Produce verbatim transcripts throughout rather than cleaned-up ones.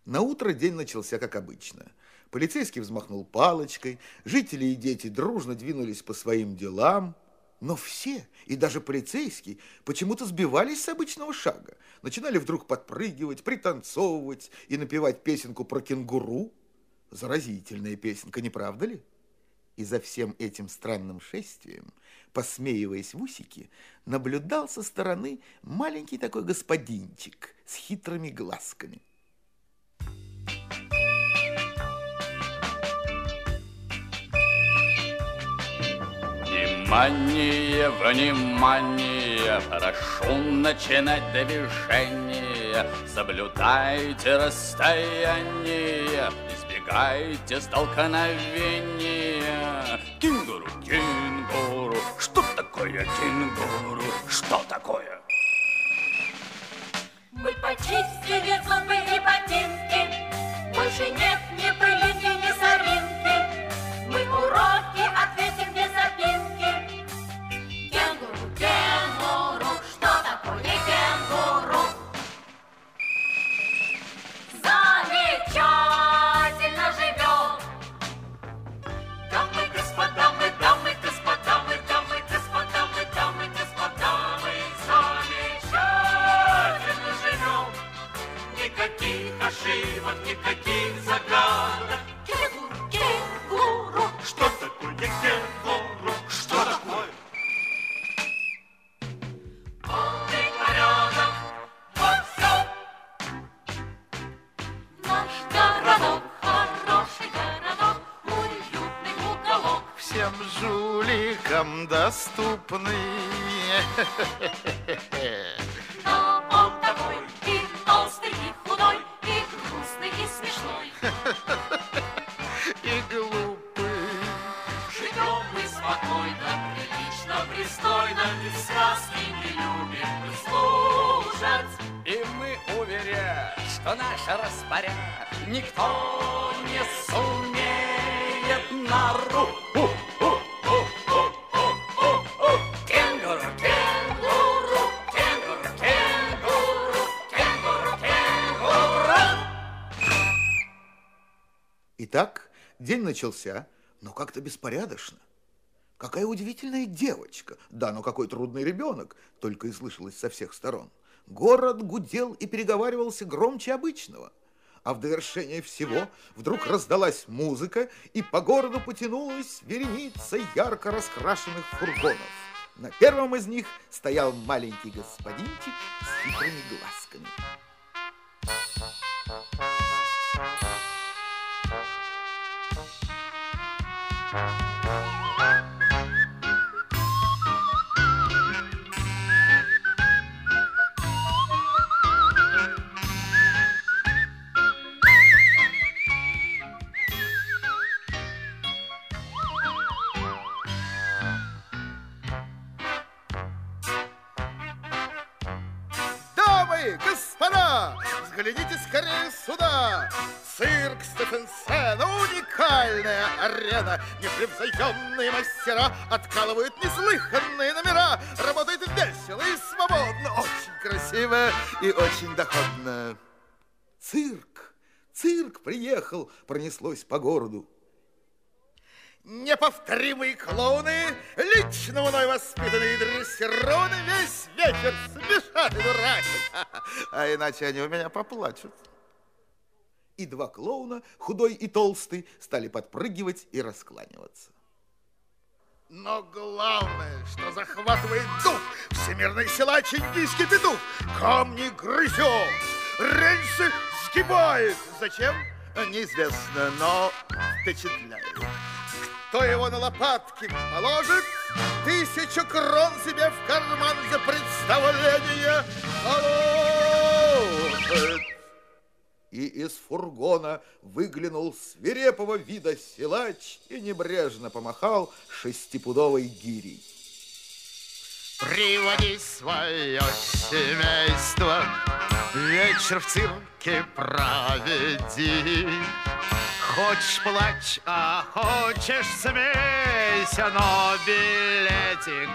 Наутро день начался как обычно. Полицейский взмахнул палочкой, жители и дети дружно двинулись по своим делам. Но все, и даже полицейский, почему-то сбивались с обычного шага. Начинали вдруг подпрыгивать, пританцовывать и напевать песенку про кенгуру. Заразительная песенка, не правда ли? И за всем этим странным шествием, посмеиваясь в усики, наблюдал со стороны маленький такой господинчик с хитрыми глазками. Внимание, внимание, прошу начинать движение. Соблюдайте расстояние, избегайте столкновения. Кенгуру, кенгуру, что такое кенгуру? Что такое? Мы почистили зубы и ботинки, больше нет ни пылинки, ни соринки. Мы уроки ответим без запинки. Кенгуру, кенгуру, что такое кенгуру? Замечательно живем. Дамы, господа, мы дамы, господа, мы дамы, господа, мы дамы, господа, мы замечательно живем. Никаких ошибок, никаких загадок. Кенгуру, кенгуру, что такое кенгуру? Что такое? Полный порядок, вот все. Наш городок, хороший городок, уютный уголок. Всем жуликам доступный. Но он такой и толстый, и худой, и грустный, и смешной. И глупый. Живем мы спокойно, прилично, пристойно, и сказки не любим мы слушать. И мы уверяем, что наш распоряд никто не сумеет нарушить. Кенгуру, кенгуру, кенгуру, кенгуру, кенгуру, кенгуру. Итак, день начался, но как-то беспорядочно. Какая удивительная девочка, да, но какой трудный ребенок, только и слышалось со всех сторон. Город гудел и переговаривался громче обычного. А в довершение всего вдруг раздалась музыка, и по городу потянулась вереница ярко раскрашенных фургонов. На первом из них стоял маленький господинчик с хитрыми глазками. Дамы, господа, взгляните скорее сюда. Цирк Стефенсена, уникальная арена. Непревзойденные мастера откалывают неслыханные номера. Работает весело и свободно, очень красиво и очень доходно. Цирк, цирк приехал, пронеслось по городу. Неповторимые клоуны, лично мной воспитанные и дрессированные, весь вечер смешат и дурачат. А иначе они у меня поплачут. И два клоуна, худой и толстый, стали подпрыгивать и раскланиваться. Но главное, что захватывает дух, всемирный силач индийский петух. Камни грызет, рельсы сгибает. Зачем? Неизвестно, но впечатляет. Кто его на лопатки положит, тысячу крон себе в карман за представление положит. И из фургона выглянул свирепого вида силач и небрежно помахал шестипудовой гирей. Приводи свое семейство, вечер в цирке проведи. Хочешь плачь, а хочешь смейся, но билетик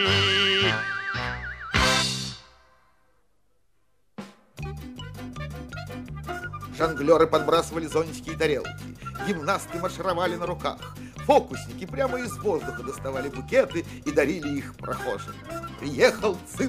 оплати. Жонглеры подбрасывали зонтики и тарелки. Гимнасты маршировали на руках. Фокусники прямо из воздуха доставали букеты и дарили их прохожим. Приехал цирк.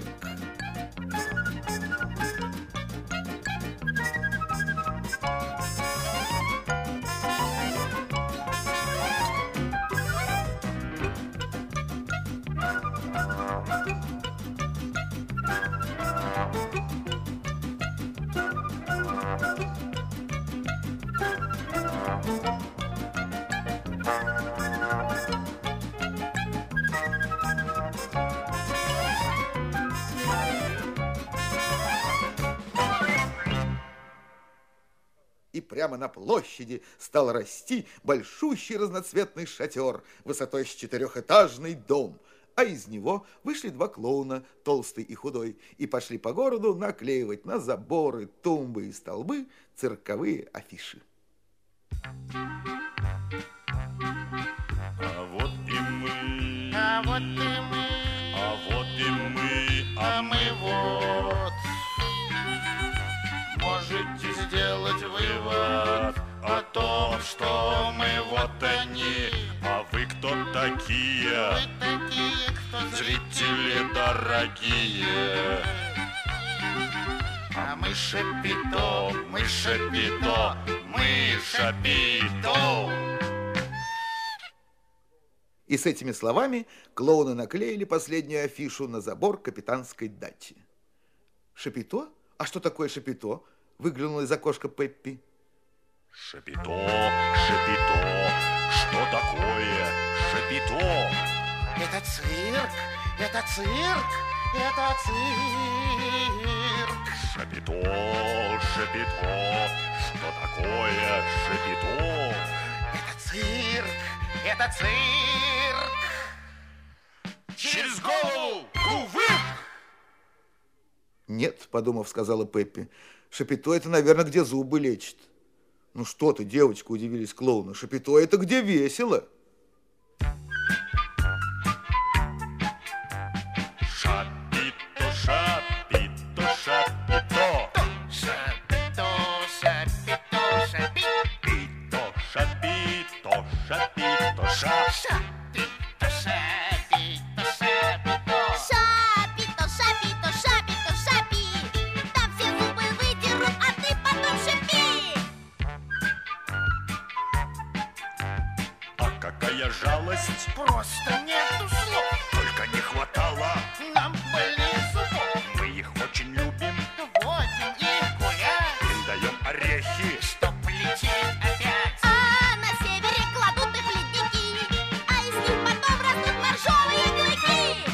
И прямо на площади стал расти большущий разноцветный шатер высотой с четырехэтажный дом, а из него вышли два клоуна, толстый и худой, и пошли по городу наклеивать на заборы, тумбы и столбы цирковые афиши. А вот и мы, А вот и мы, а вот и мы, а мы вот. Можете сделать вывод о том, что мы вот они. а вы кто такие? Вы такие, кто Зрители дорогие. А мы Шапито, мы Шапито, мы Шапито. И с этими словами клоуны наклеили последнюю афишу на забор капитанской дачи. Шапито? А что такое Шапито? Выглянула из окошка Пеппи. Шапито, Шапито, что такое Шапито? Это цирк, это цирк, это цирк. Шапито, Шапито, что такое Шапито? Это цирк, это цирк. Через голову, увы! Нет, подумав, сказала Пеппи. Шапито это, наверное, где зубы лечит. Ну что ты, девочка, удивились клоуны. Шапито это где весело. Шапито, Шапито, Шапито. Шапито, шапито, шапито. Шапито, Шапито, Шапито, Ша. Шапито, шапито, шапито. Шапито, шапито, шапито, шапи. Там все зубы выдерут, а ты потом шипи. А какая жалость, Просто нету слов. только не хватало. Нам больнее зубов. Мы их очень любим, Водим их гулять, им даем орехи. чтоб лететь опять. А на севере кладут их ледники, а из них потом растут моржовые клыки.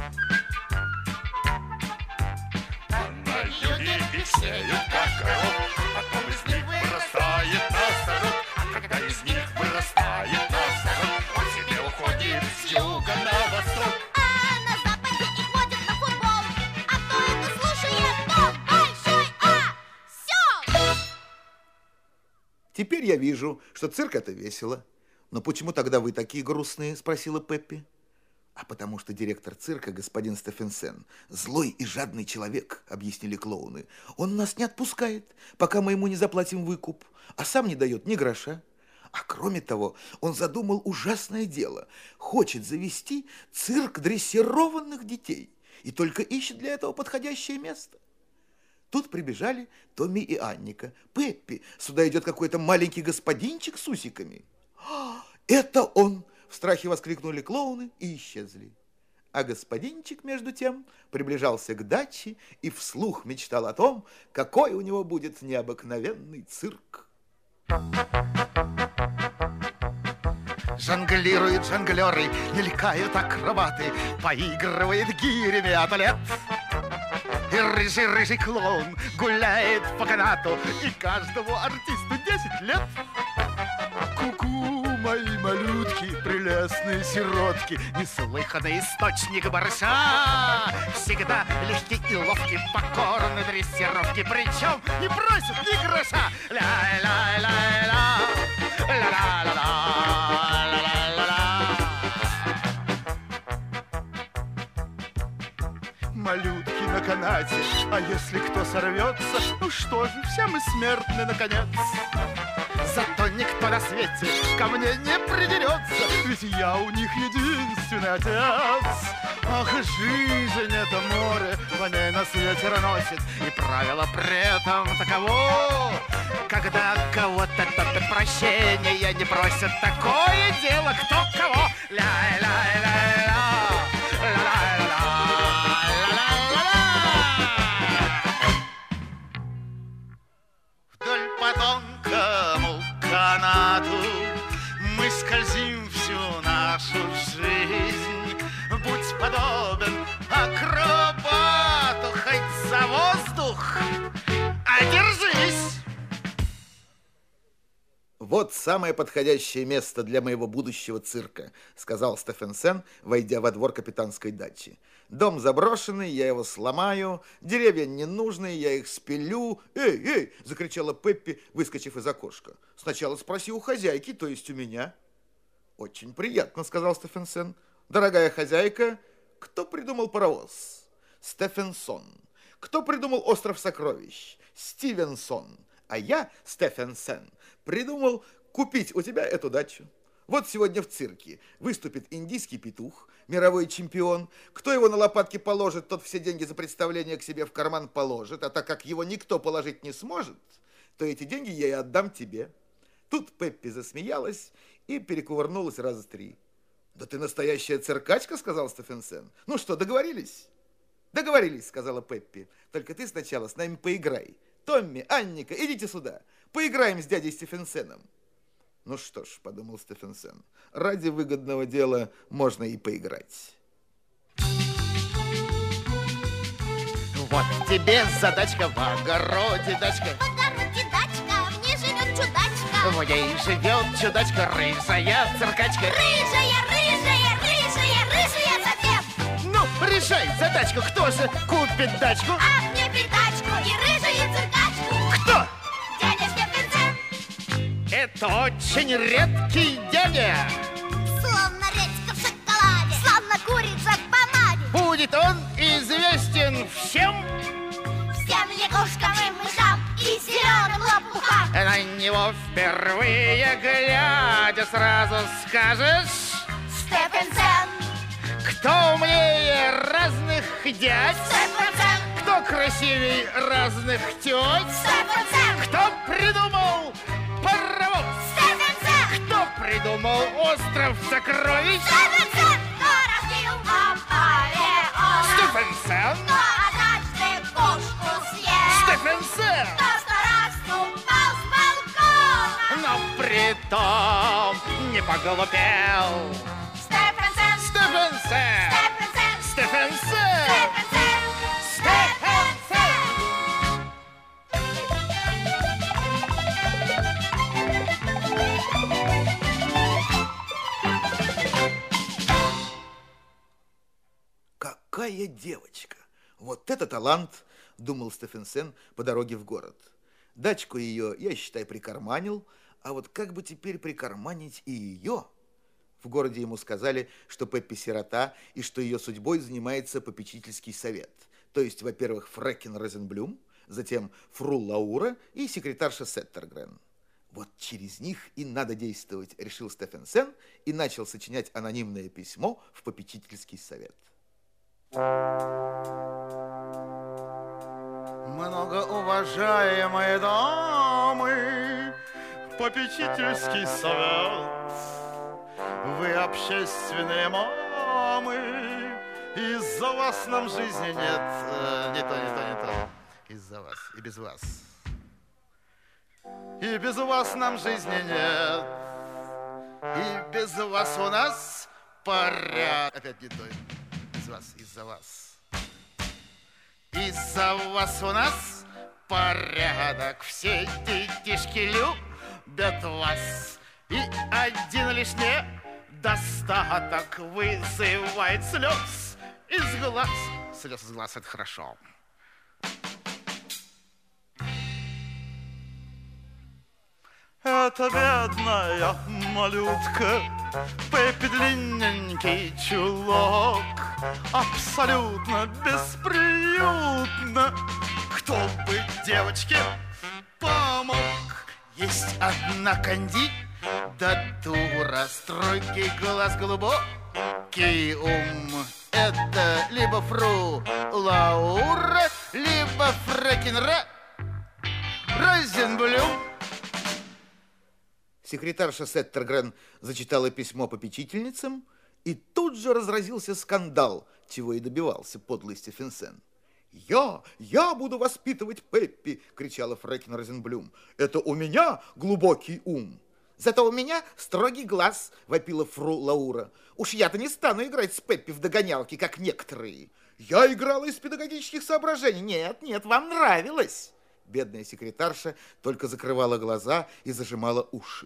А на юге их сеют как коров, а потом из них вырастает носорог. А когда из них вырастает носорог, он себе уходит с юга на восток. А на западе их водят на футбол, а кто это слушает, тот большой осел. Теперь я вижу, что цирк это весело. Но почему тогда вы такие грустные? Спросила Пеппи. А потому что директор цирка, господин Стефенсен, злой и жадный человек, объяснили клоуны. Он нас не отпускает, пока мы ему не заплатим выкуп, а сам не дает ни гроша. А кроме того, он задумал ужасное дело. Хочет завести цирк дрессированных детей и только ищет для этого подходящее место. Тут прибежали Томми и Анника. «Пеппи, сюда идет какой-то маленький господинчик с усиками». «А, это он!» – в страхе воскликнули клоуны и исчезли. А господинчик, между тем, приближался к даче и вслух мечтал о том, какой у него будет необыкновенный цирк. Жонглируют жонглеры, мелькают акробаты, поигрывает гирями атлет. И рыжий-рыжий клоун гуляет по канату, и каждому артисту десять лет. Ку-ку, мои малютки, прелестные сиротки, неслыханный источник барыша. Всегда легкий и ловкий, покорны дрессировки, причем не просят ни гроша. Ля-ля-ля-ля, ля-ля-ля-ля. малютки на канате. А если кто сорвется, ну что же, все мы смертны, наконец. Зато никто на свете ко мне не придерется, ведь я у них единственный отец. Ах, жизнь — это море, по ней нас ветер носит, и правило при этом таково: когда кого-то топят, прощения не просят. Такое дело, кто кого. Ля-ля-ля-ля, ля-ля-ля-ля, ля-ля-ля-ля. Вдоль по тонкому канату мы скользим всю нашу жизнь. Будь подобен акробату, хоть за воздух, а держись. «Вот самое подходящее место для моего будущего цирка», сказал Стефенсен, войдя во двор капитанской дачи. «Дом заброшенный, я его сломаю, деревья ненужные, я их спилю». «Эй, эй!» – закричала Пеппи, выскочив из окошка. «Сначала спроси у хозяйки, то есть у меня». «Очень приятно», – сказал Стефенсен. «Дорогая хозяйка, кто придумал паровоз?» «Стефенсон». «Кто придумал остров сокровищ?» «Стивенсон». А я, Стефенсен, придумал купить у тебя эту дачу. Вот сегодня в цирке выступит индийский петух, мировой чемпион. Кто его на лопатки положит, тот все деньги за представление к себе в карман положит. А так как его никто положить не сможет, то эти деньги я и отдам тебе». Тут Пеппи засмеялась и перекувырнулась раза три. «Да ты настоящая циркачка», — сказал Стефенсен. «Ну что, договорились?» «Договорились», — сказала Пеппи. «Только ты сначала с нами поиграй. Томми, Анника, идите сюда. Поиграем с дядей Стефенсеном». «Ну что ж», — подумал Стефенсен, — «ради выгодного дела можно и поиграть». Вот тебе задачка в огороде, дачка. В огороде дачка, в ней живет чудачка. В ней живет чудачка, рыжая циркачка. Рыжая, рыжая, рыжая, рыжая совсем. Ну, решай задачку, кто же купит дачку? А мне придачку и рыжую циркачку. Кто? Дядя Стефенсен. Это очень редкий дядя. Словно редька в шоколаде, словно курица в помаде. Будет он известен всем. Всем лягушкам и мышам и зеленым лопухам. На него впервые глядя сразу скажешь: Стефенсен, кто умнее разных дядь, Стефенсен, кто красивей разных теть, Стефенсен, кто придумал паровоз, Стефенсен, кто придумал остров сокровищ, Стефенсен, кто разбил вам Ореона, Стефенсен, кто однажды кошку съел, Стефенсен, кто сто раз упал с балкона, но притом не поглупел. Стефенсен, Стефенсен, Стефенсен, Стефенсен, Стефенсен, Стефенсен. «Какая девочка! Вот это талант!» – думал Стефенсен по дороге в город. «Дачку ее я, считай, прикарманил, а вот как бы теперь прикарманить и ее?» В городе ему сказали, что Пеппи сирота и что ее судьбой занимается попечительский совет. То есть, во-первых, Фрекен Розенблюм, затем фру Лаура и секретарша Сеттергрен. Вот через них и надо действовать, решил Стефенсен и начал сочинять анонимное письмо в попечительский совет. Многоуважаемые дамы, попечительский совет, вы общественные мамы, из-за вас нам жизни нет. Э, не то, не то, не то. Из-за вас и без вас. И без вас нам жизни нет. И без вас у нас порядок. Опять не то. Без вас, из-за вас. Из-за вас у нас порядок. Все детишки любят вас. И один лишь недостаток вызывает слез из глаз. Слез из глаз — это хорошо. Эта бедная малютка Пеппи длинненький чулок, абсолютно бесприютно. Кто бы девочке помог? Есть одна кандидатура, строгий глаз, глубокий ум. Это либо фру Лаура, либо фрэкин Розенблюм. Секретарша Сеттергрен зачитала письмо попечительницам, и тут же разразился скандал, чего и добивался подлый Стефенсен. «Я, я буду воспитывать Пеппи!» — кричала фрэкин Розенблюм. «Это у меня глубокий ум!» «Зато у меня строгий глаз!» — вопила фру Лаура. «Уж я-то не стану играть с Пеппи в догонялки, как некоторые!» «Я играла из педагогических соображений!» «Нет, нет, вам нравилось!» Бедная секретарша только закрывала глаза и зажимала уши.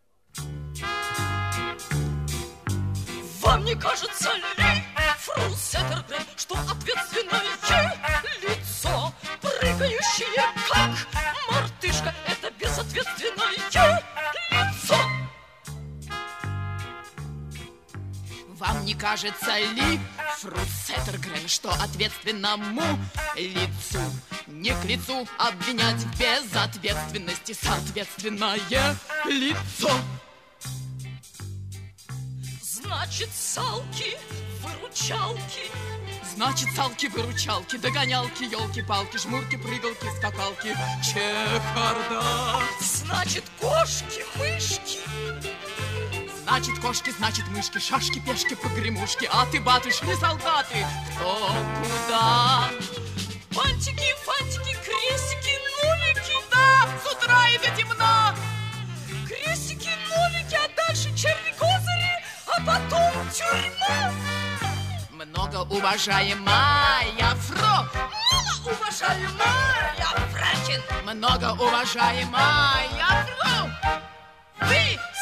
Вам не кажется ли, фру Сеттергрен, что ответственное лицо, прыгающее как мартышка, это безответственное лицо? Вам не кажется ли, фру Сеттергрен, что ответственному лицу не к лицу обвинять в безответственности соответственное лицо? Значит, салки, выручалки. Значит, салки-выручалки, догонялки, елки-палки, жмурки, прыгалки, скакалки, чехарда. Значит, кошки-мышки. Значит, кошки, значит, мышки, шашки, пешки, погремушки. А ты, батюшки, солдаты, кто куда? Бантики, фантики, крестики, нулики, да, с утра и до темна. Крестики, нулики, а дальше черви-козыри, а потом тюрьма. Многоуважаемая фру, многоуважаемая фрэкин, многоуважаемая фру, вы